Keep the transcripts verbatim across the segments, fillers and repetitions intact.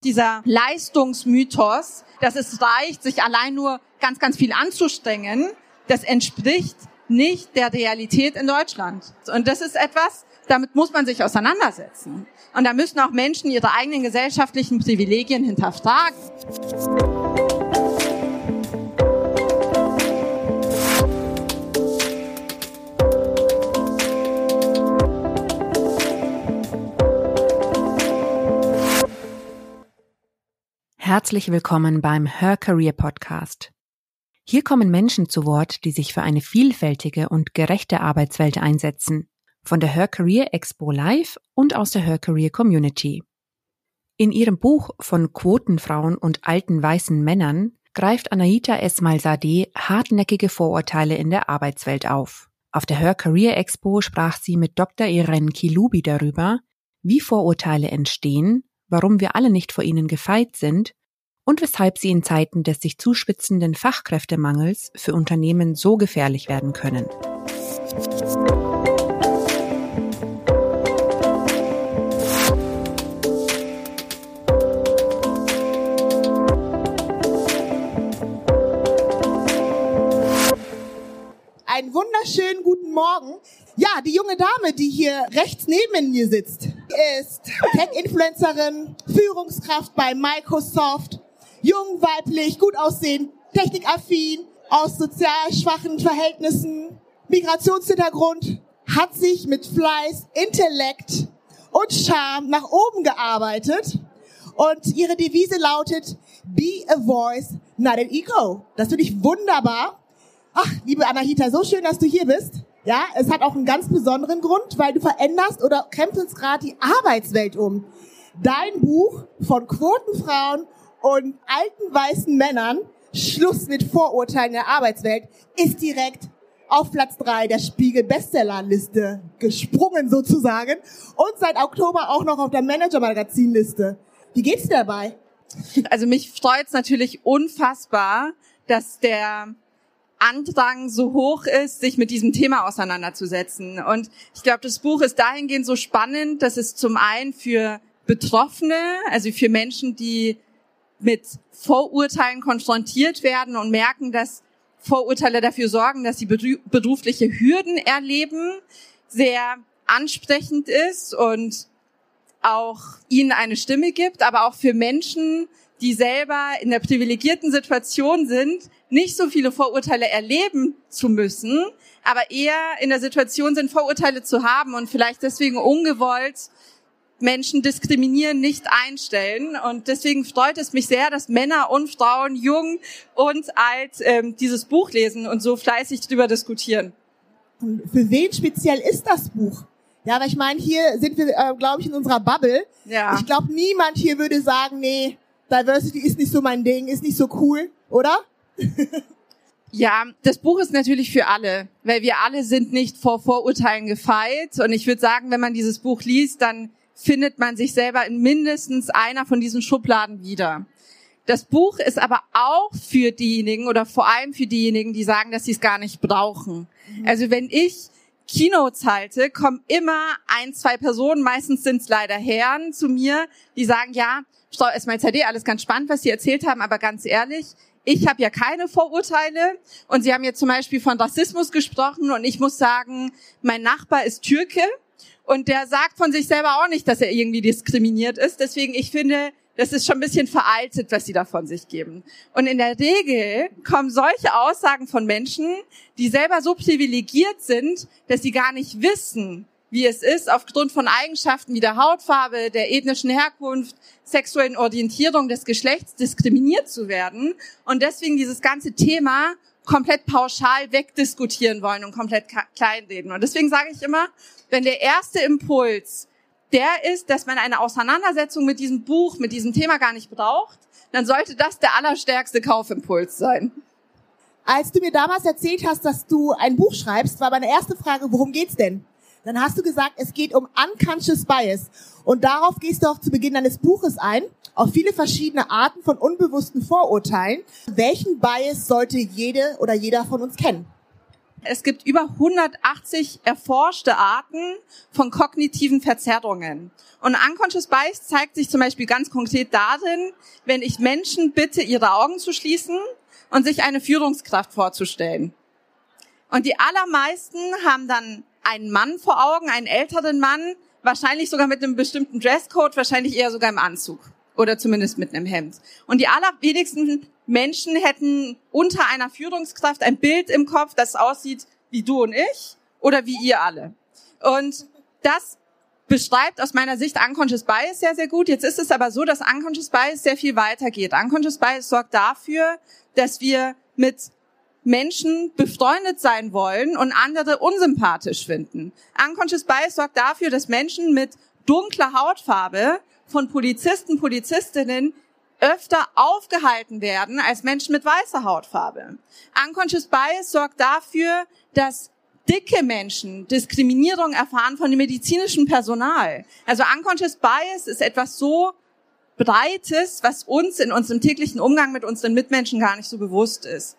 Dieser Leistungsmythos, dass es reicht, sich allein nur ganz, ganz viel anzustrengen, das entspricht nicht der Realität in Deutschland. Und das ist etwas, damit muss man sich auseinandersetzen. Und da müssen auch Menschen ihre eigenen gesellschaftlichen Privilegien hinterfragen. Herzlich willkommen beim Her Career Podcast. Hier kommen Menschen zu Wort, die sich für eine vielfältige und gerechte Arbeitswelt einsetzen. Von der Her Career Expo Live und aus der Her Career Community. In ihrem Buch von Quotenfrauen und alten weißen Männern greift Anahita Esmailzadeh hartnäckige Vorurteile in der Arbeitswelt auf. Auf der Her Career Expo sprach sie mit Doktor Irene Kilubi darüber, wie Vorurteile entstehen, warum wir alle nicht vor ihnen gefeit sind und weshalb sie in Zeiten des sich zuspitzenden Fachkräftemangels für Unternehmen so gefährlich werden können. Einen wunderschönen guten Morgen. Ja, die junge Dame, die hier rechts neben mir sitzt, ist Tech-Influencerin, Führungskraft bei Microsoft, jung, weiblich, gut aussehend, technikaffin, aus sozial schwachen Verhältnissen, Migrationshintergrund, hat sich mit Fleiß, Intellekt und Charme nach oben gearbeitet. Und ihre Devise lautet, be a voice, not an ego. Das finde ich wunderbar. Ach, liebe Anahita, so schön, dass du hier bist. Ja, es hat auch einen ganz besonderen Grund, weil du veränderst oder krempelst gerade die Arbeitswelt um. Dein Buch von Quotenfrauen und alten weißen Männern, Schluss mit Vorurteilen der Arbeitswelt, ist direkt auf Platz drei der Spiegel-Bestsellerliste gesprungen sozusagen und seit Oktober auch noch auf der Manager-Magazin-Liste. Wie geht's dir dabei? Also mich freut's natürlich unfassbar, dass der Andrang so hoch ist, sich mit diesem Thema auseinanderzusetzen. Und ich glaube, das Buch ist dahingehend so spannend, dass es zum einen für Betroffene, also für Menschen, die mit Vorurteilen konfrontiert werden und merken, dass Vorurteile dafür sorgen, dass sie berufliche Hürden erleben, sehr ansprechend ist und auch ihnen eine Stimme gibt, aber auch für Menschen, die selber in der privilegierten Situation sind, nicht so viele Vorurteile erleben zu müssen, aber eher in der Situation sind, Vorurteile zu haben und vielleicht deswegen ungewollt Menschen diskriminieren, nicht einstellen. Und deswegen freut es mich sehr, dass Männer und Frauen, jung und alt, ähm, dieses Buch lesen und so fleißig drüber diskutieren. Und für wen speziell ist das Buch? Ja, aber ich meine, hier sind wir, äh, glaube ich, in unserer Bubble. Ja. Ich glaube, niemand hier würde sagen, nee, Diversity ist nicht so mein Ding, ist nicht so cool, oder? Ja, das Buch ist natürlich für alle, weil wir alle sind nicht vor Vorurteilen gefeit. Und ich würde sagen, wenn man dieses Buch liest, dann findet man sich selber in mindestens einer von diesen Schubladen wieder. Das Buch ist aber auch für diejenigen oder vor allem für diejenigen, die sagen, dass sie es gar nicht brauchen. Mhm. Also wenn ich Keynotes halte, kommen immer ein, zwei Personen, meistens sind es leider Herren, zu mir, die sagen, ja, Frau Esmailzadeh, alles ganz spannend, was Sie erzählt haben, aber ganz ehrlich, ich habe ja keine Vorurteile und Sie haben jetzt zum Beispiel von Rassismus gesprochen und ich muss sagen, mein Nachbar ist Türke und der sagt von sich selber auch nicht, dass er irgendwie diskriminiert ist. Deswegen, ich finde, das ist schon ein bisschen veraltet, was Sie da von sich geben. Und in der Regel kommen solche Aussagen von Menschen, die selber so privilegiert sind, dass sie gar nicht wissen, wie es ist, aufgrund von Eigenschaften wie der Hautfarbe, der ethnischen Herkunft, sexuellen Orientierung des Geschlechts diskriminiert zu werden und deswegen dieses ganze Thema komplett pauschal wegdiskutieren wollen und komplett kleinreden. Und deswegen sage ich immer, wenn der erste Impuls der ist, dass man eine Auseinandersetzung mit diesem Buch, mit diesem Thema gar nicht braucht, dann sollte das der allerstärkste Kaufimpuls sein. Als du mir damals erzählt hast, dass du ein Buch schreibst, war meine erste Frage, worum geht's denn? Dann hast du gesagt, es geht um Unconscious Bias. Und darauf gehst du auch zu Beginn deines Buches ein, auf viele verschiedene Arten von unbewussten Vorurteilen. Welchen Bias sollte jede oder jeder von uns kennen? Es gibt über hundertachtzig erforschte Arten von kognitiven Verzerrungen. Und Unconscious Bias zeigt sich zum Beispiel ganz konkret darin, wenn ich Menschen bitte, ihre Augen zu schließen und sich eine Führungskraft vorzustellen. Und die allermeisten haben dann einen Mann vor Augen, einen älteren Mann, wahrscheinlich sogar mit einem bestimmten Dresscode, wahrscheinlich eher sogar im Anzug oder zumindest mit einem Hemd. Und die allerwenigsten Menschen hätten unter einer Führungskraft ein Bild im Kopf, das aussieht wie du und ich oder wie ihr alle. Und das beschreibt aus meiner Sicht Unconscious Bias sehr, sehr gut. Jetzt ist es aber so, dass Unconscious Bias sehr viel weiter geht. Unconscious Bias sorgt dafür, dass wir mit Menschen befreundet sein wollen und andere unsympathisch finden. Unconscious Bias sorgt dafür, dass Menschen mit dunkler Hautfarbe von Polizisten, Polizistinnen öfter aufgehalten werden als Menschen mit weißer Hautfarbe. Unconscious Bias sorgt dafür, dass dicke Menschen Diskriminierung erfahren von dem medizinischen Personal. Also Unconscious Bias ist etwas so Breites, was uns in unserem täglichen Umgang mit unseren Mitmenschen gar nicht so bewusst ist.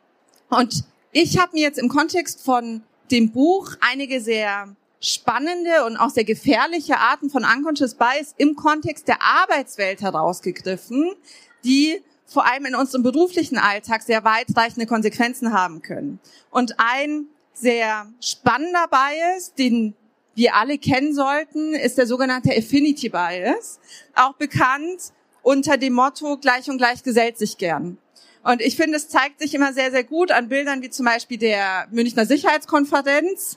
Und ich habe mir jetzt im Kontext von dem Buch einige sehr spannende und auch sehr gefährliche Arten von Unconscious Bias im Kontext der Arbeitswelt herausgegriffen, die vor allem in unserem beruflichen Alltag sehr weitreichende Konsequenzen haben können. Und ein sehr spannender Bias, den wir alle kennen sollten, ist der sogenannte Affinity Bias, auch bekannt unter dem Motto gleich und gleich gesellt sich gern. Und ich finde, es zeigt sich immer sehr, sehr gut an Bildern wie zum Beispiel der Münchner Sicherheitskonferenz,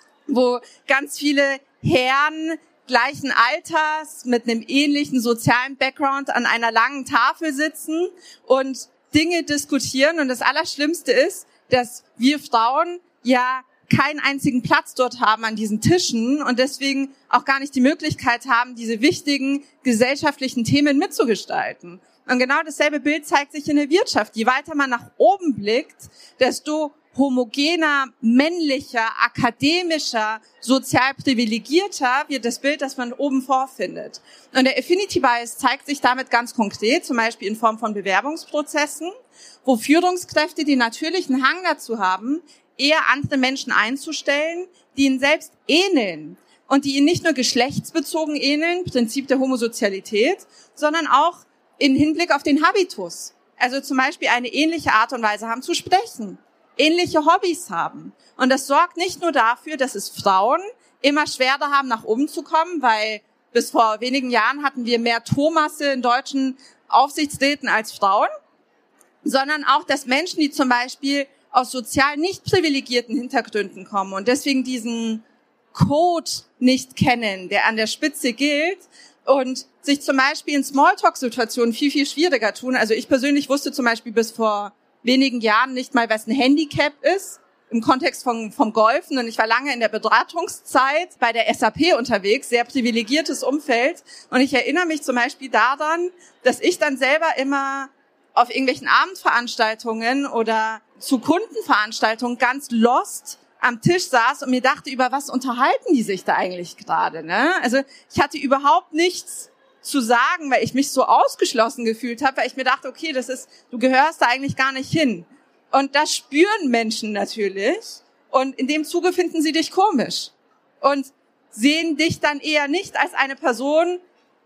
wo ganz viele Herren gleichen Alters mit einem ähnlichen sozialen Background an einer langen Tafel sitzen und Dinge diskutieren. Und das Allerschlimmste ist, dass wir Frauen ja keinen einzigen Platz dort haben an diesen Tischen und deswegen auch gar nicht die Möglichkeit haben, diese wichtigen gesellschaftlichen Themen mitzugestalten. Und genau dasselbe Bild zeigt sich in der Wirtschaft. Je weiter man nach oben blickt, desto homogener, männlicher, akademischer, sozial privilegierter wird das Bild, das man oben vorfindet. Und der Affinity Bias zeigt sich damit ganz konkret, zum Beispiel in Form von Bewerbungsprozessen, wo Führungskräfte den natürlichen Hang dazu haben, eher andere Menschen einzustellen, die ihnen selbst ähneln und die ihnen nicht nur geschlechtsbezogen ähneln, Prinzip der Homosozialität, sondern auch in Hinblick auf den Habitus. Also zum Beispiel eine ähnliche Art und Weise haben zu sprechen, ähnliche Hobbys haben. Und das sorgt nicht nur dafür, dass es Frauen immer schwerer haben, nach oben zu kommen, weil bis vor wenigen Jahren hatten wir mehr Thomasse in deutschen Aufsichtsräten als Frauen, sondern auch, dass Menschen, die zum Beispiel aus sozial nicht privilegierten Hintergründen kommen und deswegen diesen Code nicht kennen, der an der Spitze gilt und sich zum Beispiel in Smalltalk-Situationen viel, viel schwieriger tun. Also ich persönlich wusste zum Beispiel bis vor wenigen Jahren nicht mal, was ein Handicap ist im Kontext von, vom Golfen. Und ich war lange in der Beratungszeit bei der S A P unterwegs, sehr privilegiertes Umfeld. Und ich erinnere mich zum Beispiel daran, dass ich dann selber immer auf irgendwelchen Abendveranstaltungen oder zu Kundenveranstaltungen ganz lost am Tisch saß und mir dachte, über was unterhalten die sich da eigentlich gerade, ne? Also ich hatte überhaupt nichts zu sagen, weil ich mich so ausgeschlossen gefühlt habe, weil ich mir dachte, okay, das ist, du gehörst da eigentlich gar nicht hin. Und das spüren Menschen natürlich und in dem Zuge finden sie dich komisch und sehen dich dann eher nicht als eine Person,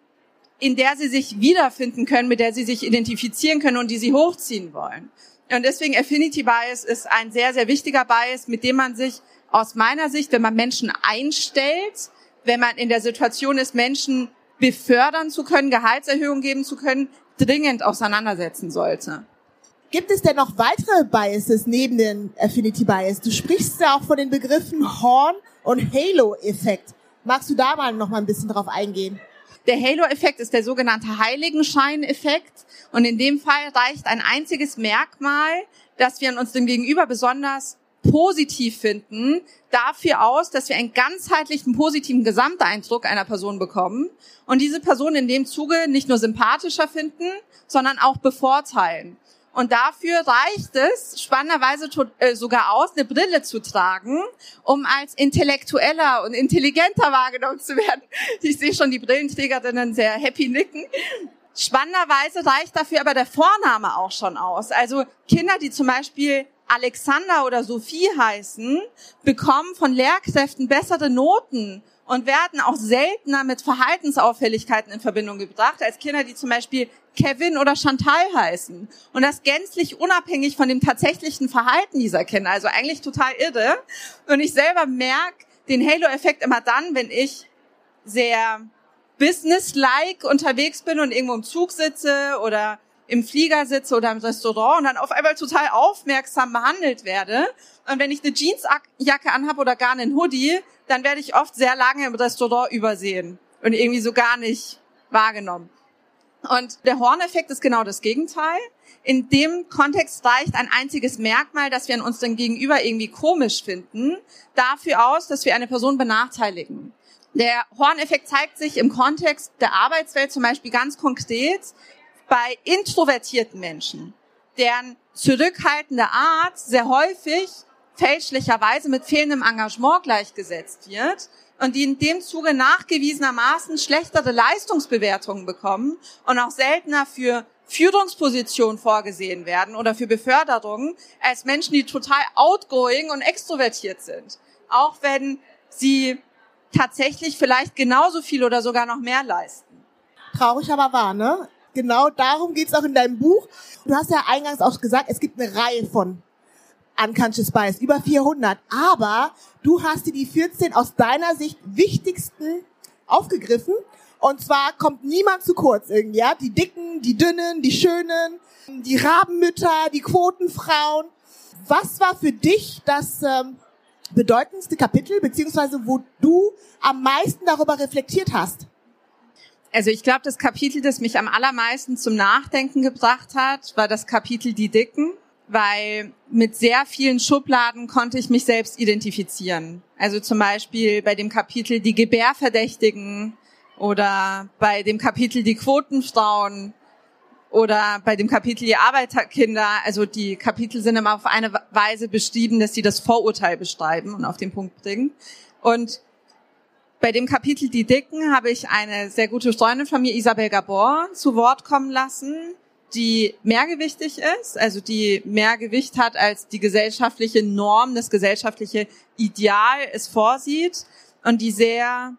in der sie sich wiederfinden können, mit der sie sich identifizieren können und die sie hochziehen wollen. Und deswegen Affinity Bias ist ein sehr, sehr wichtiger Bias, mit dem man sich aus meiner Sicht, wenn man Menschen einstellt, wenn man in der Situation ist, Menschen befördern zu können, Gehaltserhöhungen geben zu können, dringend auseinandersetzen sollte. Gibt es denn noch weitere Biases neben den Affinity Bias? Du sprichst ja auch von den Begriffen Horn und Halo-Effekt. Magst du da mal noch mal ein bisschen drauf eingehen? Der Halo-Effekt ist der sogenannte Heiligenschein-Effekt. Und in dem Fall reicht ein einziges Merkmal, dass wir an unserem Gegenüber besonders positiv finden, dafür aus, dass wir einen ganzheitlichen positiven Gesamteindruck einer Person bekommen und diese Person in dem Zuge nicht nur sympathischer finden, sondern auch bevorteilen. Und dafür reicht es spannenderweise sogar aus, eine Brille zu tragen, um als intellektueller und intelligenter wahrgenommen zu werden. Ich sehe schon die Brillenträgerinnen sehr happy nicken. Spannenderweise reicht dafür aber der Vorname auch schon aus. Also Kinder, die zum Beispiel Alexander oder Sophie heißen, bekommen von Lehrkräften bessere Noten und werden auch seltener mit Verhaltensauffälligkeiten in Verbindung gebracht, als Kinder, die zum Beispiel Kevin oder Chantal heißen. Und das gänzlich unabhängig von dem tatsächlichen Verhalten dieser Kinder. Also eigentlich total irre. Und ich selber merke den Halo-Effekt immer dann, wenn ich sehr business-like unterwegs bin und irgendwo im Zug sitze oder im Flieger sitze oder im Restaurant und dann auf einmal total aufmerksam behandelt werde. Und wenn ich eine Jeansjacke anhabe oder gar einen Hoodie, dann werde ich oft sehr lange im Restaurant übersehen und irgendwie so gar nicht wahrgenommen. Und der Horn-Effekt ist genau das Gegenteil. In dem Kontext reicht ein einziges Merkmal, das wir an unserem Gegenüber irgendwie komisch finden, dafür aus, dass wir eine Person benachteiligen. Der Horn-Effekt zeigt sich im Kontext der Arbeitswelt zum Beispiel ganz konkret bei introvertierten Menschen, deren zurückhaltende Art sehr häufig fälschlicherweise mit fehlendem Engagement gleichgesetzt wird und die in dem Zuge nachgewiesenermaßen schlechtere Leistungsbewertungen bekommen und auch seltener für Führungspositionen vorgesehen werden oder für Beförderungen als Menschen, die total outgoing und extrovertiert sind. Auch wenn sie tatsächlich vielleicht genauso viel oder sogar noch mehr leisten. Traurig, aber wahr, ne? Genau darum geht's auch in deinem Buch. Du hast ja eingangs auch gesagt, es gibt eine Reihe von Unconscious Bias, über vierhundert. Aber du hast dir die vierzehn aus deiner Sicht wichtigsten aufgegriffen. Und zwar kommt niemand zu kurz irgendwie, ja? Die Dicken, die Dünnen, die Schönen, die Rabenmütter, die Quotenfrauen. Was war für dich das ähm, bedeutendste Kapitel, beziehungsweise wo du am meisten darüber reflektiert hast? Also ich glaube, das Kapitel, das mich am allermeisten zum Nachdenken gebracht hat, war das Kapitel Die Dicken, weil mit sehr vielen Schubladen konnte ich mich selbst identifizieren. Also zum Beispiel bei dem Kapitel Die Gebärverdächtigen oder bei dem Kapitel Die Quotenfrauen oder bei dem Kapitel Die Arbeiterkinder. Also die Kapitel sind immer auf eine Weise beschrieben, dass sie das Vorurteil beschreiben und auf den Punkt bringen. Und bei dem Kapitel Die Dicken habe ich eine sehr gute Freundin von mir, Isabel Gabor, zu Wort kommen lassen, die mehrgewichtig ist, also die mehr Gewicht hat, als die gesellschaftliche Norm, das gesellschaftliche Ideal es vorsieht und die sehr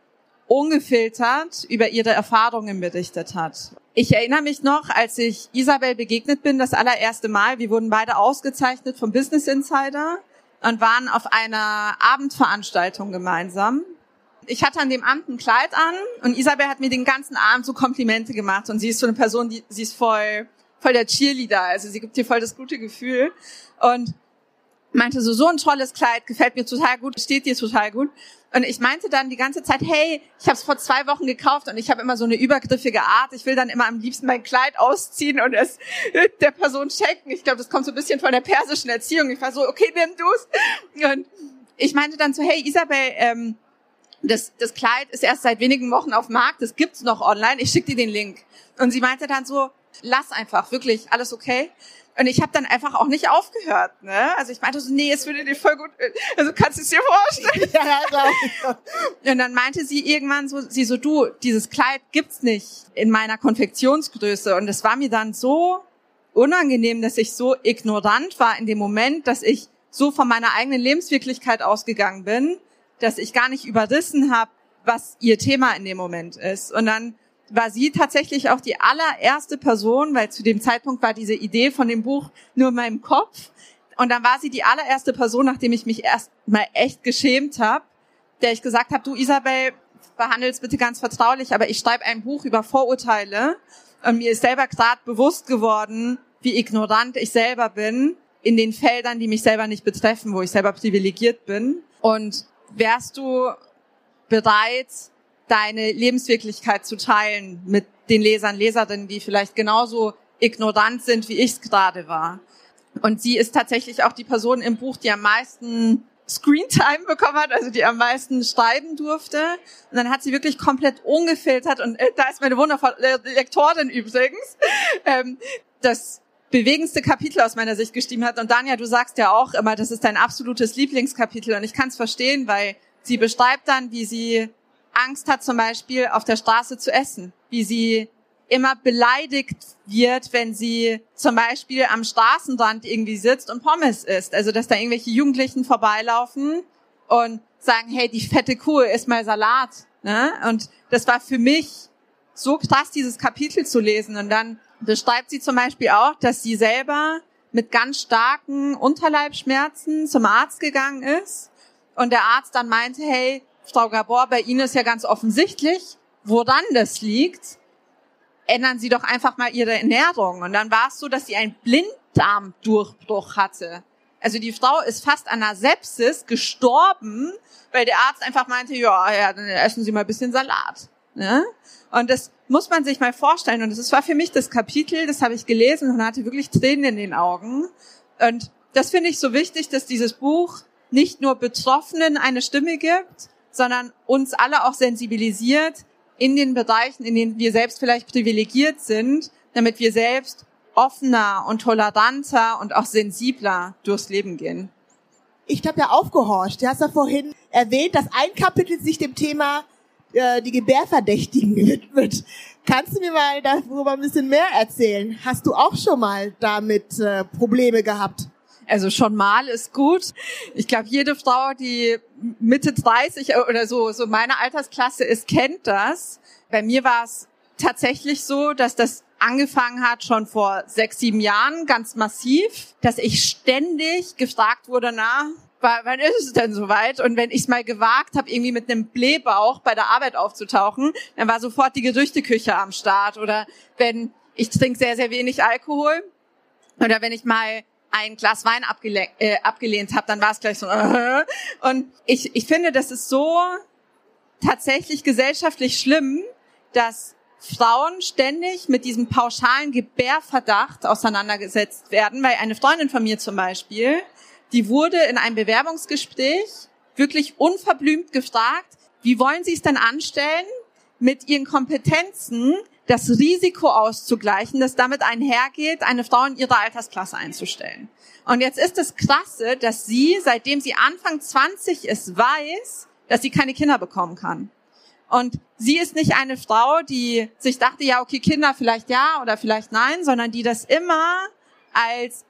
ungefiltert über ihre Erfahrungen berichtet hat. Ich erinnere mich noch, als ich Isabel begegnet bin, das allererste Mal, wir wurden beide ausgezeichnet vom Business Insider und waren auf einer Abendveranstaltung gemeinsam. Ich hatte an dem Abend ein Kleid an und Isabel hat mir den ganzen Abend so Komplimente gemacht und sie ist so eine Person, die sie ist voll voll der Cheerleader, also sie gibt dir voll das gute Gefühl und meinte so, so ein tolles Kleid, gefällt mir total gut, steht dir total gut. Und ich meinte dann die ganze Zeit, hey, ich habe es vor zwei Wochen gekauft und ich habe immer so eine übergriffige Art. Ich will dann immer am liebsten mein Kleid ausziehen und es der Person schenken. Ich glaube, das kommt so ein bisschen von der persischen Erziehung. Ich war so, okay, nimm du's. Und ich meinte dann so, hey Isabel, ähm, das, das Kleid ist erst seit wenigen Wochen auf dem Markt, das gibt's noch online, ich schicke dir den Link. Und sie meinte dann so, lass einfach, wirklich, alles okay? Und ich habe dann einfach auch nicht aufgehört, ne? Also ich meinte so, nee, es würde dir voll gut, also kannst du es dir vorstellen? Ja, ja, glaube ich. Und dann meinte sie irgendwann so, sie so, du, dieses Kleid gibt's nicht in meiner Konfektionsgröße. Und es war mir dann so unangenehm, dass ich so ignorant war in dem Moment, dass ich so von meiner eigenen Lebenswirklichkeit ausgegangen bin, dass ich gar nicht überrissen habe, was ihr Thema in dem Moment ist. Und dann war sie tatsächlich auch die allererste Person, weil zu dem Zeitpunkt war diese Idee von dem Buch nur in meinem Kopf. Und dann war sie die allererste Person, nachdem ich mich erst mal echt geschämt habe, der ich gesagt habe, du Isabel, behandel's bitte ganz vertraulich, aber ich schreibe ein Buch über Vorurteile. Und mir ist selber gerade bewusst geworden, wie ignorant ich selber bin in den Feldern, die mich selber nicht betreffen, wo ich selber privilegiert bin. Und wärst du bereit, deine Lebenswirklichkeit zu teilen mit den Lesern, Leserinnen, die vielleicht genauso ignorant sind, wie ich es gerade war? Und sie ist tatsächlich auch die Person im Buch, die am meisten Screentime bekommen hat, also die am meisten schreiben durfte. Und dann hat sie wirklich komplett ungefiltert, und äh, da ist meine wundervolle Lektorin übrigens, ähm, das bewegendste Kapitel aus meiner Sicht geschrieben hat. Und Danja, du sagst ja auch immer, das ist dein absolutes Lieblingskapitel. Und ich kann es verstehen, weil sie beschreibt dann, wie sie Angst hat, zum Beispiel auf der Straße zu essen, wie sie immer beleidigt wird, wenn sie zum Beispiel am Straßenrand irgendwie sitzt und Pommes isst. Also, dass da irgendwelche Jugendlichen vorbeilaufen und sagen, hey, die fette Kuh, iss mal Salat. Ne? Und das war für mich so krass, dieses Kapitel zu lesen. Und dann beschreibt sie zum Beispiel auch, dass sie selber mit ganz starken Unterleibsschmerzen zum Arzt gegangen ist. Und der Arzt dann meinte, hey, Frau Gabor, bei Ihnen ist ja ganz offensichtlich, woran das liegt. Ändern Sie doch einfach mal Ihre Ernährung. Und dann war es so, dass sie einen Blinddarmdurchbruch hatte. Also die Frau ist fast an einer Sepsis gestorben, weil der Arzt einfach meinte, ja, ja, dann essen Sie mal ein bisschen Salat. Ne? Und das muss man sich mal vorstellen. Und das war für mich das Kapitel, das habe ich gelesen und hatte wirklich Tränen in den Augen. Und das finde ich so wichtig, dass dieses Buch nicht nur Betroffenen eine Stimme gibt, sondern uns alle auch sensibilisiert in den Bereichen, in denen wir selbst vielleicht privilegiert sind, damit wir selbst offener und toleranter und auch sensibler durchs Leben gehen. Ich habe ja aufgehorcht. Du hast ja vorhin erwähnt, dass ein Kapitel sich dem Thema äh, die Gebärverdächtigen widmet. Kannst du mir mal darüber ein bisschen mehr erzählen? Hast du auch schon mal damit äh, Probleme gehabt? Also schon mal ist gut. Ich glaube, jede Frau, die Mitte dreißig oder so, so meine Altersklasse ist, kennt das. Bei mir war es tatsächlich so, dass das angefangen hat schon vor sechs, sieben Jahren, ganz massiv, dass ich ständig gefragt wurde, na, wann ist es denn soweit? Und wenn ich es mal gewagt habe, irgendwie mit einem Blähbauch bei der Arbeit aufzutauchen, dann war sofort die Gerüchteküche am Start. Oder wenn ich trinke sehr, sehr wenig Alkohol oder wenn ich mal ein Glas Wein abgele- äh, abgelehnt habe, dann war es gleich so. Uh, und ich, ich finde, das ist so tatsächlich gesellschaftlich schlimm, dass Frauen ständig mit diesem pauschalen Gebärverdacht auseinandergesetzt werden, weil eine Freundin von mir zum Beispiel, die wurde in einem Bewerbungsgespräch wirklich unverblümt gefragt, wie wollen Sie es denn anstellen, mit Ihren Kompetenzen das Risiko auszugleichen, das damit einhergeht, eine Frau in ihrer Altersklasse einzustellen. Und jetzt ist das Krasse, dass sie, seitdem sie Anfang zwanzig ist, weiß, dass sie keine Kinder bekommen kann. Und sie ist nicht eine Frau, die sich dachte, ja, okay, Kinder vielleicht ja oder vielleicht nein, sondern die das immer als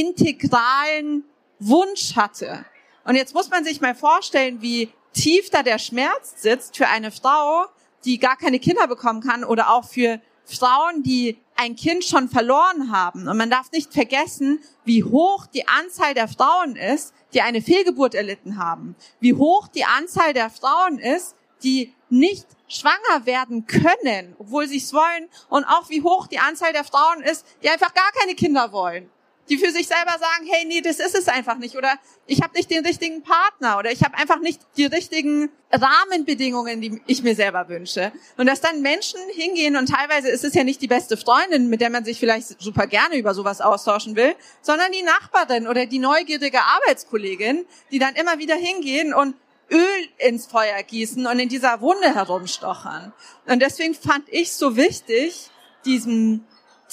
integralen Wunsch hatte. Und jetzt muss man sich mal vorstellen, wie tief da der Schmerz sitzt für eine Frau, die gar keine Kinder bekommen kann, oder auch für Frauen, die ein Kind schon verloren haben. Und man darf nicht vergessen, wie hoch die Anzahl der Frauen ist, die eine Fehlgeburt erlitten haben. Wie hoch die Anzahl der Frauen ist, die nicht schwanger werden können, obwohl sie es wollen. Und auch wie hoch die Anzahl der Frauen ist, die einfach gar keine Kinder wollen. Die für sich selber sagen, hey, nee, das ist es einfach nicht. Oder ich habe nicht den richtigen Partner. Oder ich habe einfach nicht die richtigen Rahmenbedingungen, die ich mir selber wünsche. Und dass dann Menschen hingehen, und teilweise ist es ja nicht die beste Freundin, mit der man sich vielleicht super gerne über sowas austauschen will, sondern die Nachbarin oder die neugierige Arbeitskollegin, die dann immer wieder hingehen und Öl ins Feuer gießen und in dieser Wunde herumstochern. Und deswegen fand ich so wichtig, diesem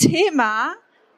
Thema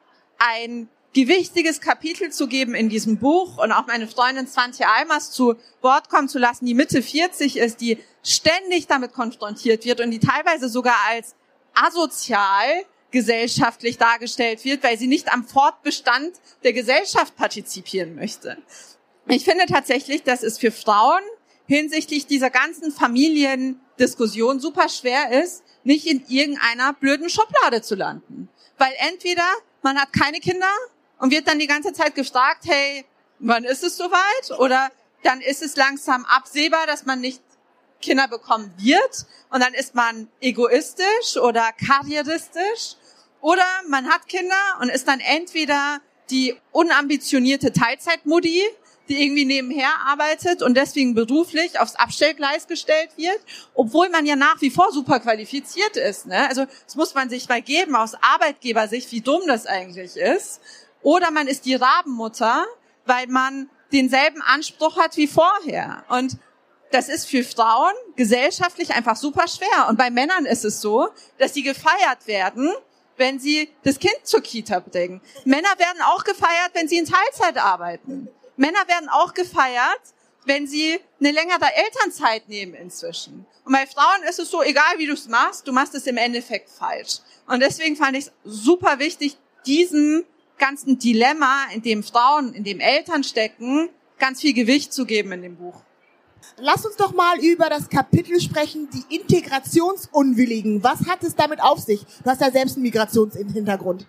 ein gewichtiges Kapitel zu geben in diesem Buch und auch meine Freundin Swantje Almers zu Wort kommen zu lassen, die Mitte vierzig ist, die ständig damit konfrontiert wird und die teilweise sogar als asozial gesellschaftlich dargestellt wird, weil sie nicht am Fortbestand der Gesellschaft partizipieren möchte. Ich finde tatsächlich, dass es für Frauen hinsichtlich dieser ganzen Familiendiskussion super schwer ist, nicht in irgendeiner blöden Schublade zu landen. Weil entweder man hat keine Kinder und wird dann die ganze Zeit gefragt, hey, wann ist es soweit? Oder dann ist es langsam absehbar, dass man nicht Kinder bekommen wird und dann ist man egoistisch oder karrieristisch. Oder man hat Kinder und ist dann entweder die unambitionierte Teilzeitmutti, die irgendwie nebenher arbeitet und deswegen beruflich aufs Abstellgleis gestellt wird, obwohl man ja nach wie vor super qualifiziert ist. Ne? Also das muss man sich mal geben aus Arbeitgebersicht, wie dumm das eigentlich ist. Oder man ist die Rabenmutter, weil man denselben Anspruch hat wie vorher. Und das ist für Frauen gesellschaftlich einfach super schwer. Und bei Männern ist es so, dass sie gefeiert werden, wenn sie das Kind zur Kita bringen. Männer werden auch gefeiert, wenn sie in Teilzeit arbeiten. Männer werden auch gefeiert, wenn sie eine längere Elternzeit nehmen inzwischen. Und bei Frauen ist es so, egal wie du es machst, du machst es im Endeffekt falsch. Und deswegen fand ich es super wichtig, diesem ganzen Dilemma, in dem Frauen, in dem Eltern stecken, ganz viel Gewicht zu geben in dem Buch. Lass uns doch mal über das Kapitel sprechen, die Integrationsunwilligen. Was hat es damit auf sich? Du hast ja selbst einen Migrationshintergrund.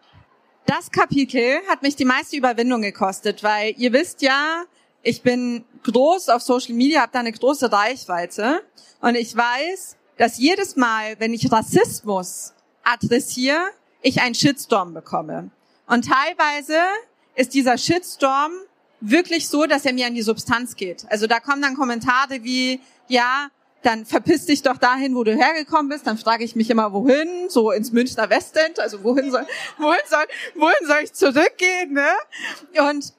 Das Kapitel hat mich die meiste Überwindung gekostet, weil ihr wisst ja, ich bin groß auf Social Media, habe da eine große Reichweite und ich weiß, dass jedes Mal, wenn ich Rassismus adressiere, ich einen Shitstorm bekomme. Und teilweise ist dieser Shitstorm wirklich so, dass er mir an die Substanz geht. Also da kommen dann Kommentare wie, ja, dann verpiss dich doch dahin, wo du hergekommen bist. Dann frage ich mich immer, wohin? So ins Münchner Westend. Also wohin soll, wohin soll, wohin soll ich zurückgehen, ne? Und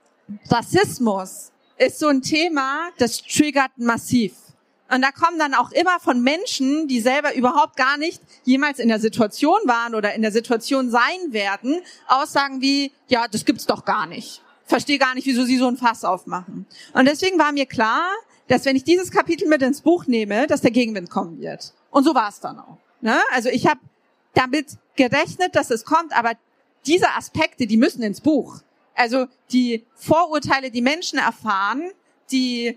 Rassismus ist so ein Thema, das triggert massiv. Und da kommen dann auch immer von Menschen, die selber überhaupt gar nicht jemals in der Situation waren oder in der Situation sein werden, Aussagen wie, ja, das gibt's doch gar nicht. Verstehe gar nicht, wieso sie so ein Fass aufmachen. Und deswegen war mir klar, dass wenn ich dieses Kapitel mit ins Buch nehme, dass der Gegenwind kommen wird. Und so war es dann auch. Ne? Also ich habe damit gerechnet, dass es kommt, aber diese Aspekte, die müssen ins Buch. Also die Vorurteile, die Menschen erfahren, die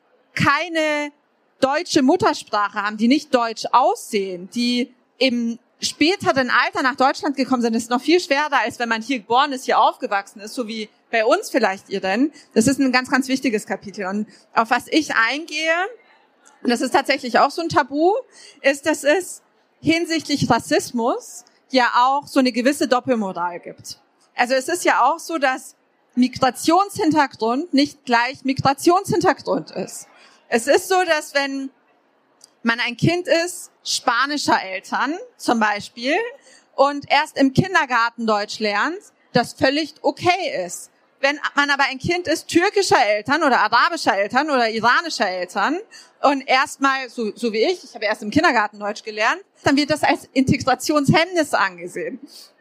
keine deutsche Muttersprache haben, die nicht deutsch aussehen, die im späteren Alter nach Deutschland gekommen sind, ist noch viel schwerer, als wenn man hier geboren ist, hier aufgewachsen ist, so wie bei uns vielleicht ihr denn. Das ist ein ganz, ganz wichtiges Kapitel. Und auf was ich eingehe, und das ist tatsächlich auch so ein Tabu, ist, dass es hinsichtlich Rassismus ja auch so eine gewisse Doppelmoral gibt. Also es ist ja auch so, dass Migrationshintergrund nicht gleich Migrationshintergrund ist. Es ist so, dass wenn man ein Kind ist, spanischer Eltern zum Beispiel, und erst im Kindergarten Deutsch lernt, das völlig okay ist. Wenn man aber ein Kind ist, türkischer Eltern oder arabischer Eltern oder iranischer Eltern und erstmal, so, so wie ich, ich habe erst im Kindergarten Deutsch gelernt, dann wird das als Integrationshemmnis angesehen.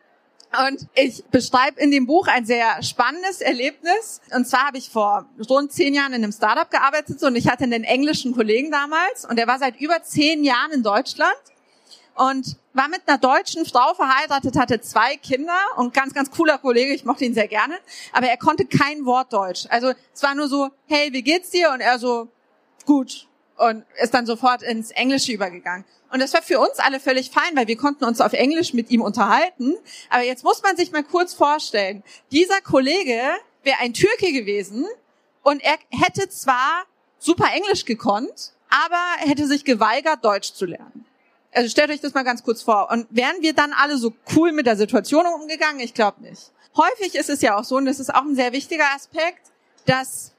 Und ich beschreibe in dem Buch ein sehr spannendes Erlebnis. Und zwar habe ich vor rund zehn Jahren in einem Startup gearbeitet und ich hatte einen englischen Kollegen damals und der war seit über zehn Jahren in Deutschland und war mit einer deutschen Frau verheiratet, hatte zwei Kinder und ganz, ganz cooler Kollege, ich mochte ihn sehr gerne, aber er konnte kein Wort Deutsch. Also es war nur so, hey, wie geht's dir? Und er so, gut. Und ist dann sofort ins Englische übergegangen. Und das war für uns alle völlig fein, weil wir konnten uns auf Englisch mit ihm unterhalten. Aber jetzt muss man sich mal kurz vorstellen, dieser Kollege wäre ein Türke gewesen und er hätte zwar super Englisch gekonnt, aber er hätte sich geweigert, Deutsch zu lernen. Also stellt euch das mal ganz kurz vor. Und wären wir dann alle so cool mit der Situation umgegangen? Ich glaube nicht. Häufig ist es ja auch so, und das ist auch ein sehr wichtiger Aspekt, dass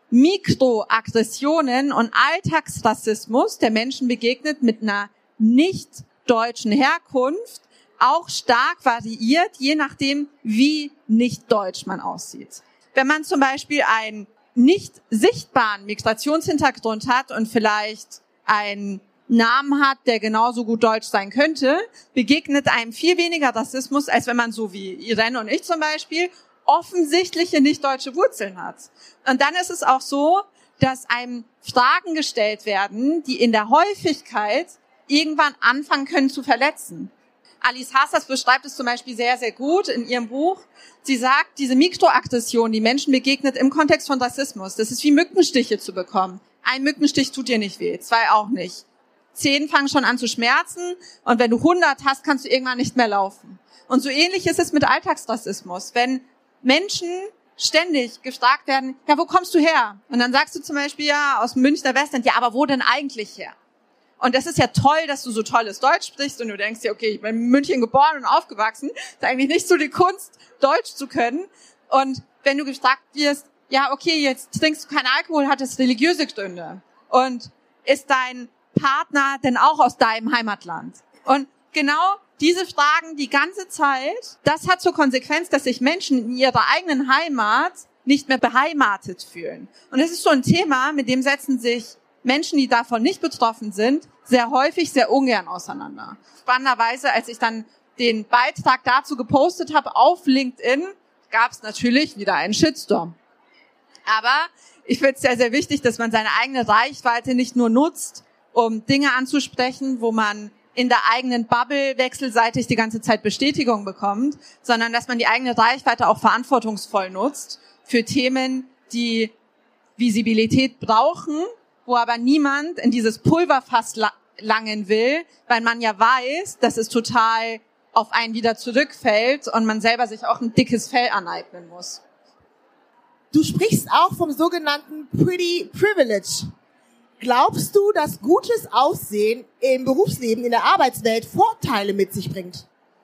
Mikroaggressionen und Alltagsrassismus der Menschen begegnet mit einer nicht deutschen Herkunft auch stark variiert, je nachdem, wie nicht deutsch man aussieht. Wenn man zum Beispiel einen nicht sichtbaren Migrationshintergrund hat und vielleicht einen Namen hat, der genauso gut deutsch sein könnte, begegnet einem viel weniger Rassismus, als wenn man so wie Irene und ich zum Beispiel offensichtliche nicht deutsche Wurzeln hat. Und dann ist es auch so, dass einem Fragen gestellt werden, die in der Häufigkeit irgendwann anfangen können zu verletzen. Alice Hassas beschreibt es zum Beispiel sehr, sehr gut in ihrem Buch. Sie sagt, diese Mikroaggression, die Menschen begegnet im Kontext von Rassismus, das ist wie Mückenstiche zu bekommen. Ein Mückenstich tut dir nicht weh, zwei auch nicht. Zehn fangen schon an zu schmerzen und wenn du hundert hast, kannst du irgendwann nicht mehr laufen. Und so ähnlich ist es mit Alltagsrassismus. Wenn Menschen ständig gefragt werden, ja, wo kommst du her? Und dann sagst du zum Beispiel, ja, aus dem Münchner Westend, ja, aber wo denn eigentlich her? Und das ist ja toll, dass du so tolles Deutsch sprichst und du denkst dir, okay, ich bin in München geboren und aufgewachsen, ist eigentlich nicht so die Kunst, Deutsch zu können. Und wenn du gefragt wirst, ja, okay, jetzt trinkst du keinen Alkohol, hat das religiöse Gründe. Und ist dein Partner denn auch aus deinem Heimatland? Und genau diese Fragen die ganze Zeit, das hat zur Konsequenz, dass sich Menschen in ihrer eigenen Heimat nicht mehr beheimatet fühlen. Und das ist so ein Thema, mit dem setzen sich Menschen, die davon nicht betroffen sind, sehr häufig sehr ungern auseinander. Spannenderweise, als ich dann den Beitrag dazu gepostet habe auf LinkedIn, gab es natürlich wieder einen Shitstorm. Aber ich finde es sehr, sehr wichtig, dass man seine eigene Reichweite nicht nur nutzt, um Dinge anzusprechen, wo man in der eigenen Bubble wechselseitig die ganze Zeit Bestätigung bekommt, sondern dass man die eigene Reichweite auch verantwortungsvoll nutzt für Themen, die Visibilität brauchen, wo aber niemand in dieses Pulverfass langen will, weil man ja weiß, dass es total auf einen wieder zurückfällt und man selber sich auch ein dickes Fell aneignen muss. Du sprichst auch vom sogenannten Pretty Privilege. Glaubst du, dass gutes Aussehen im Berufsleben, in der Arbeitswelt Vorteile mit sich bringt?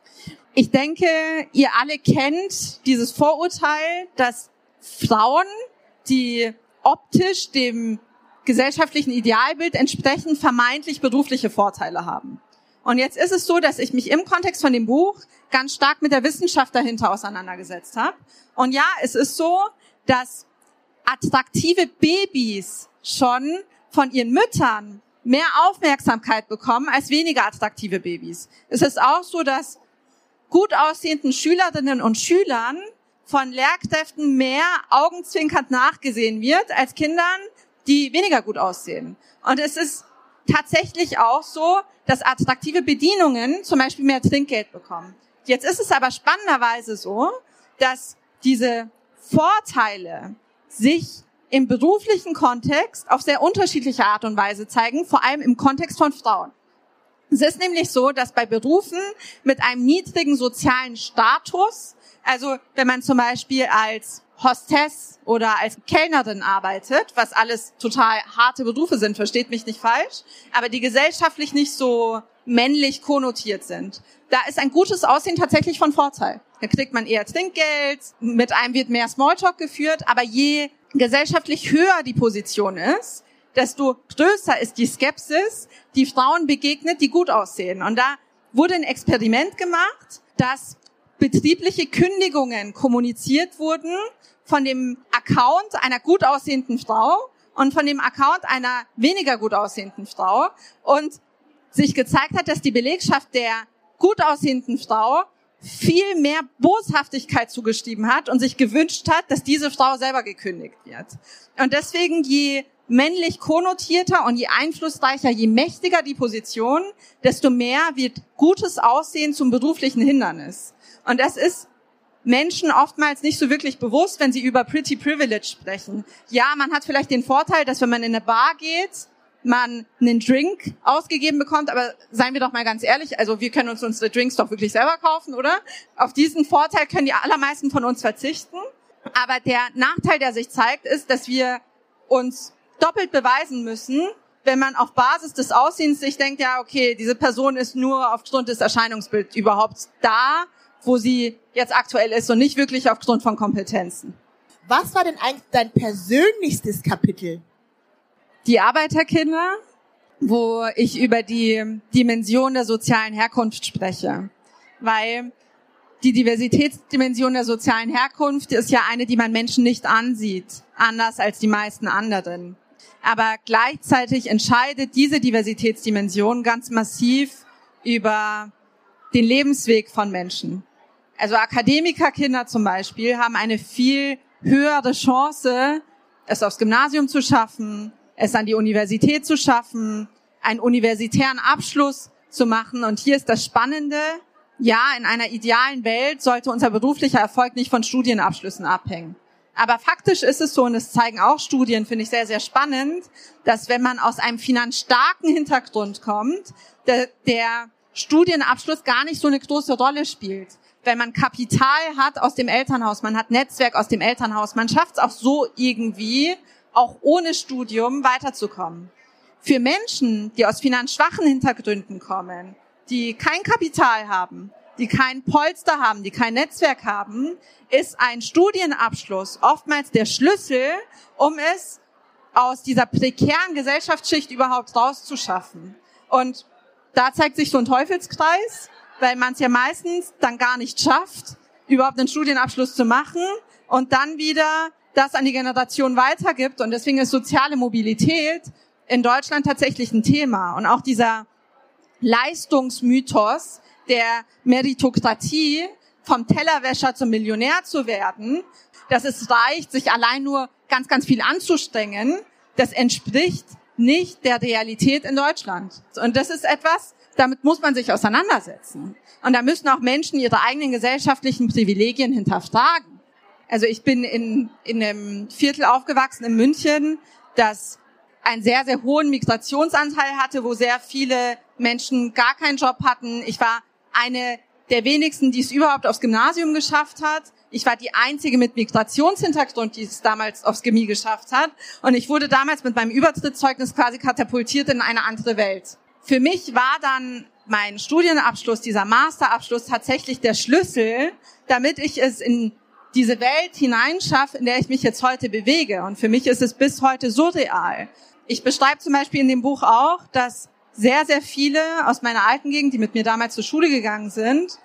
Ich denke, ihr alle kennt dieses Vorurteil, dass Frauen, die optisch dem gesellschaftlichen Idealbild entsprechen, vermeintlich berufliche Vorteile haben. Und jetzt ist es so, dass ich mich im Kontext von dem Buch ganz stark mit der Wissenschaft dahinter auseinandergesetzt habe. Und ja, es ist so, dass attraktive Babys schon von ihren Müttern mehr Aufmerksamkeit bekommen als weniger attraktive Babys. Es ist auch so, dass gut aussehenden Schülerinnen und Schülern von Lehrkräften mehr augenzwinkernd nachgesehen wird als Kindern, die weniger gut aussehen. Und es ist tatsächlich auch so, dass attraktive Bedienungen zum Beispiel mehr Trinkgeld bekommen. Jetzt ist es aber spannenderweise so, dass diese Vorteile sich im beruflichen Kontext auf sehr unterschiedliche Art und Weise zeigen, vor allem im Kontext von Frauen. Es ist nämlich so, dass bei Berufen mit einem niedrigen sozialen Status, also wenn man zum Beispiel als Hostess oder als Kellnerin arbeitet, was alles total harte Berufe sind, versteht mich nicht falsch, aber die gesellschaftlich nicht so männlich konnotiert sind. Da ist ein gutes Aussehen tatsächlich von Vorteil. Da kriegt man eher Trinkgeld, mit einem wird mehr Smalltalk geführt, aber je gesellschaftlich höher die Position ist, desto größer ist die Skepsis, die Frauen begegnet, die gut aussehen. Und da wurde ein Experiment gemacht, dass betriebliche Kündigungen kommuniziert wurden von dem Account einer gut aussehenden Frau und von dem Account einer weniger gut aussehenden Frau und sich gezeigt hat, dass die Belegschaft der gut aussehenden Frau viel mehr Boshaftigkeit zugeschrieben hat und sich gewünscht hat, dass diese Frau selber gekündigt wird. Und deswegen, je männlich konnotierter und je einflussreicher, je mächtiger die Position, desto mehr wird gutes Aussehen zum beruflichen Hindernis. Und das ist Menschen oftmals nicht so wirklich bewusst, wenn sie über Pretty Privilege sprechen. Ja, man hat vielleicht den Vorteil, dass wenn man in eine Bar geht, man einen Drink ausgegeben bekommt, aber seien wir doch mal ganz ehrlich, also wir können uns unsere Drinks doch wirklich selber kaufen, oder? Auf diesen Vorteil können die allermeisten von uns verzichten. Aber der Nachteil, der sich zeigt, ist, dass wir uns doppelt beweisen müssen, wenn man auf Basis des Aussehens sich denkt, ja, okay, diese Person ist nur aufgrund des Erscheinungsbilds überhaupt da, wo sie jetzt aktuell ist und nicht wirklich aufgrund von Kompetenzen. Was war denn eigentlich dein persönlichstes Kapitel? Die Arbeiterkinder, wo ich über die Dimension der sozialen Herkunft spreche. Weil die Diversitätsdimension der sozialen Herkunft ist ja eine, die man Menschen nicht ansieht, anders als die meisten anderen. Aber gleichzeitig entscheidet diese Diversitätsdimension ganz massiv über den Lebensweg von Menschen. Also Akademikerkinder zum Beispiel haben eine viel höhere Chance, es aufs Gymnasium zu schaffen, es an die Universität zu schaffen, einen universitären Abschluss zu machen. Und hier ist das Spannende, ja, in einer idealen Welt sollte unser beruflicher Erfolg nicht von Studienabschlüssen abhängen. Aber faktisch ist es so, und es zeigen auch Studien, finde ich sehr, sehr spannend, dass wenn man aus einem finanzstarken Hintergrund kommt, der, der Studienabschluss gar nicht so eine große Rolle spielt. Wenn man Kapital hat aus dem Elternhaus, man hat Netzwerk aus dem Elternhaus, man schafft es auch so irgendwie, auch ohne Studium weiterzukommen. Für Menschen, die aus finanzschwachen Hintergründen kommen, die kein Kapital haben, die kein Polster haben, die kein Netzwerk haben, ist ein Studienabschluss oftmals der Schlüssel, um es aus dieser prekären Gesellschaftsschicht überhaupt rauszuschaffen. Und da zeigt sich so ein Teufelskreis, weil man es ja meistens dann gar nicht schafft, überhaupt einen Studienabschluss zu machen und dann wieder das an die Generation weitergibt. Und deswegen ist soziale Mobilität in Deutschland tatsächlich ein Thema. Und auch dieser Leistungsmythos der Meritokratie vom Tellerwäscher zum Millionär zu werden, dass es reicht, sich allein nur ganz, ganz viel anzustrengen, das entspricht nicht der Realität in Deutschland. Und das ist etwas, damit muss man sich auseinandersetzen. Und da müssen auch Menschen ihre eigenen gesellschaftlichen Privilegien hinterfragen. Also ich bin in, in einem Viertel aufgewachsen in München, das einen sehr, sehr hohen Migrationsanteil hatte, wo sehr viele Menschen gar keinen Job hatten. Ich war eine der wenigsten, die es überhaupt aufs Gymnasium geschafft hat. Ich war die einzige mit Migrationshintergrund, die es damals aufs Gymi geschafft hat. Und ich wurde damals mit meinem Übertrittszeugnis quasi katapultiert in eine andere Welt. Für mich war dann mein Studienabschluss, dieser Masterabschluss, tatsächlich der Schlüssel, damit ich es in diese Welt hineinschaffe, in der ich mich jetzt heute bewege. Und für mich ist es bis heute surreal. Ich beschreibe zum Beispiel in dem Buch auch, dass sehr, sehr viele aus meiner alten Gegend, die mit mir damals zur Schule gegangen sind,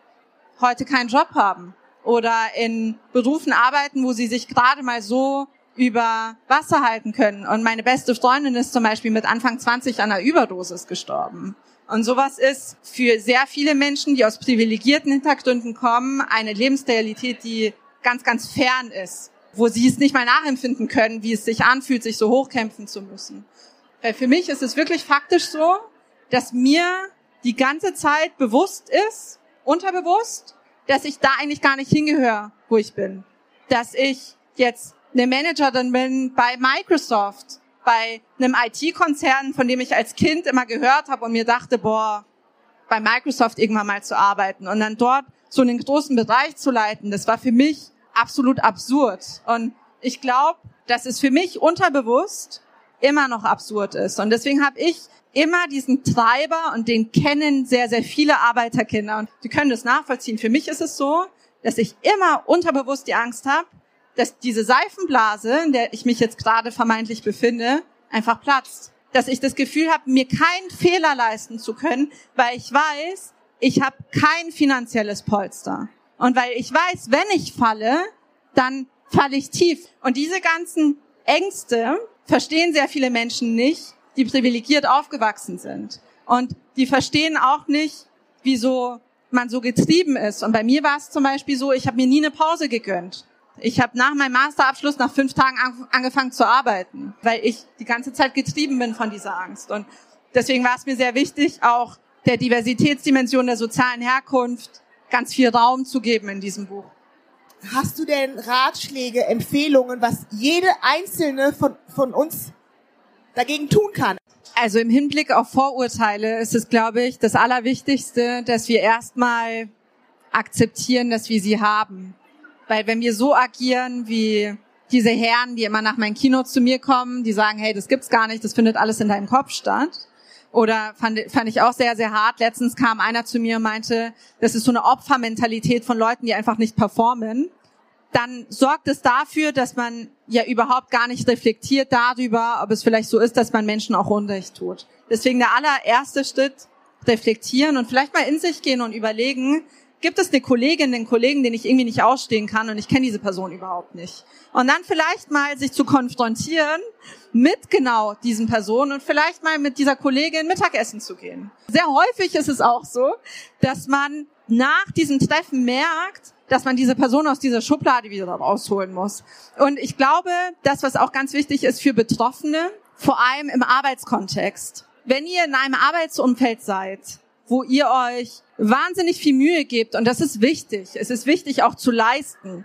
heute keinen Job haben oder in Berufen arbeiten, wo sie sich gerade mal so über Wasser halten können. Und meine beste Freundin ist zum Beispiel mit Anfang zwanzig an einer Überdosis gestorben. Und sowas ist für sehr viele Menschen, die aus privilegierten Hintergründen kommen, eine Lebensrealität, die ganz, ganz fern ist, wo sie es nicht mal nachempfinden können, wie es sich anfühlt, sich so hochkämpfen zu müssen. Weil für mich ist es wirklich faktisch so, dass mir die ganze Zeit bewusst ist, unterbewusst, dass ich da eigentlich gar nicht hingehöre, wo ich bin. Dass ich jetzt eine Managerin bin bei Microsoft, bei einem I T-Konzern, von dem ich als Kind immer gehört habe und mir dachte, boah, bei Microsoft irgendwann mal zu arbeiten und dann dort so einen großen Bereich zu leiten, das war für mich absolut absurd. Und ich glaube, dass es für mich unterbewusst immer noch absurd ist. Und deswegen habe ich immer diesen Treiber, und den kennen sehr, sehr viele Arbeiterkinder. Und die können das nachvollziehen. Für mich ist es so, dass ich immer unterbewusst die Angst habe, dass diese Seifenblase, in der ich mich jetzt gerade vermeintlich befinde, einfach platzt. Dass ich das Gefühl habe, mir keinen Fehler leisten zu können, weil ich weiß, ich habe kein finanzielles Polster. Und weil ich weiß, wenn ich falle, dann falle ich tief. Und diese ganzen Ängste verstehen sehr viele Menschen nicht, die privilegiert aufgewachsen sind. Und die verstehen auch nicht, wieso man so getrieben ist. Und bei mir war es zum Beispiel so, ich habe mir nie eine Pause gegönnt. Ich habe nach meinem Masterabschluss nach fünf Tagen an, angefangen zu arbeiten, weil ich die ganze Zeit getrieben bin von dieser Angst. Und deswegen war es mir sehr wichtig, auch der Diversitätsdimension der sozialen Herkunft ganz viel Raum zu geben in diesem Buch. Hast du denn Ratschläge, Empfehlungen, was jede einzelne von, von uns dagegen tun kann? Also im Hinblick auf Vorurteile ist es, glaube ich, das Allerwichtigste, dass wir erstmal akzeptieren, dass wir sie haben. Weil wenn wir so agieren wie diese Herren, die immer nach meinen Keynotes zu mir kommen, die sagen, hey, das gibt's gar nicht, das findet alles in deinem Kopf statt. Oder fand, fand ich auch sehr, sehr hart. Letztens kam einer zu mir und meinte, das ist so eine Opfermentalität von Leuten, die einfach nicht performen. Dann sorgt es dafür, dass man ja überhaupt gar nicht reflektiert darüber, ob es vielleicht so ist, dass man Menschen auch Unrecht tut. Deswegen der allererste Schritt, reflektieren und vielleicht mal in sich gehen und überlegen, gibt es eine Kollegin, einen Kollegen, den ich irgendwie nicht ausstehen kann und ich kenne diese Person überhaupt nicht. Und dann vielleicht mal sich zu konfrontieren mit genau diesen Personen und vielleicht mal mit dieser Kollegin Mittagessen zu gehen. Sehr häufig ist es auch so, dass man nach diesem Treffen merkt, dass man diese Person aus dieser Schublade wieder rausholen muss. Und ich glaube, das, was auch ganz wichtig ist für Betroffene, vor allem im Arbeitskontext. Wenn ihr in einem Arbeitsumfeld seid, wo ihr euch wahnsinnig viel Mühe gebt, und das ist wichtig, es ist wichtig auch zu leisten.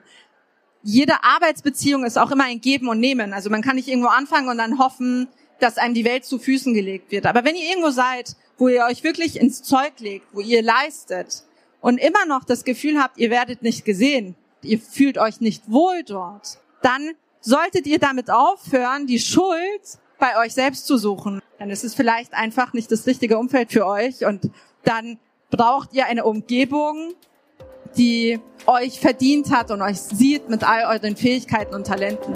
Jede Arbeitsbeziehung ist auch immer ein Geben und Nehmen. Also man kann nicht irgendwo anfangen und dann hoffen, dass einem die Welt zu Füßen gelegt wird. Aber wenn ihr irgendwo seid, wo ihr euch wirklich ins Zeug legt, wo ihr leistet und immer noch das Gefühl habt, ihr werdet nicht gesehen, ihr fühlt euch nicht wohl dort, dann solltet ihr damit aufhören, die Schuld bei euch selbst zu suchen. Dann ist es vielleicht einfach nicht das richtige Umfeld für euch und dann braucht ihr eine Umgebung, die euch verdient hat und euch sieht mit all euren Fähigkeiten und Talenten.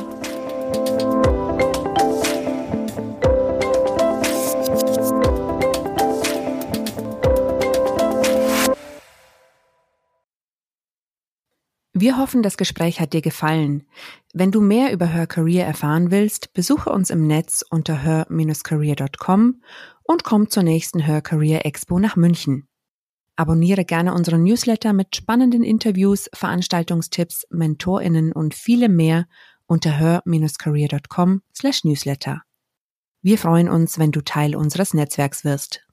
Wir hoffen, das Gespräch hat dir gefallen. Wenn du mehr über Her Career erfahren willst, besuche uns im Netz unter her Bindestrich career Punkt com und komm zur nächsten Her Career Expo nach München. Abonniere gerne unseren Newsletter mit spannenden Interviews, Veranstaltungstipps, MentorInnen und vielem mehr unter her Bindestrich career Punkt com slash newsletter. Wir freuen uns, wenn du Teil unseres Netzwerks wirst.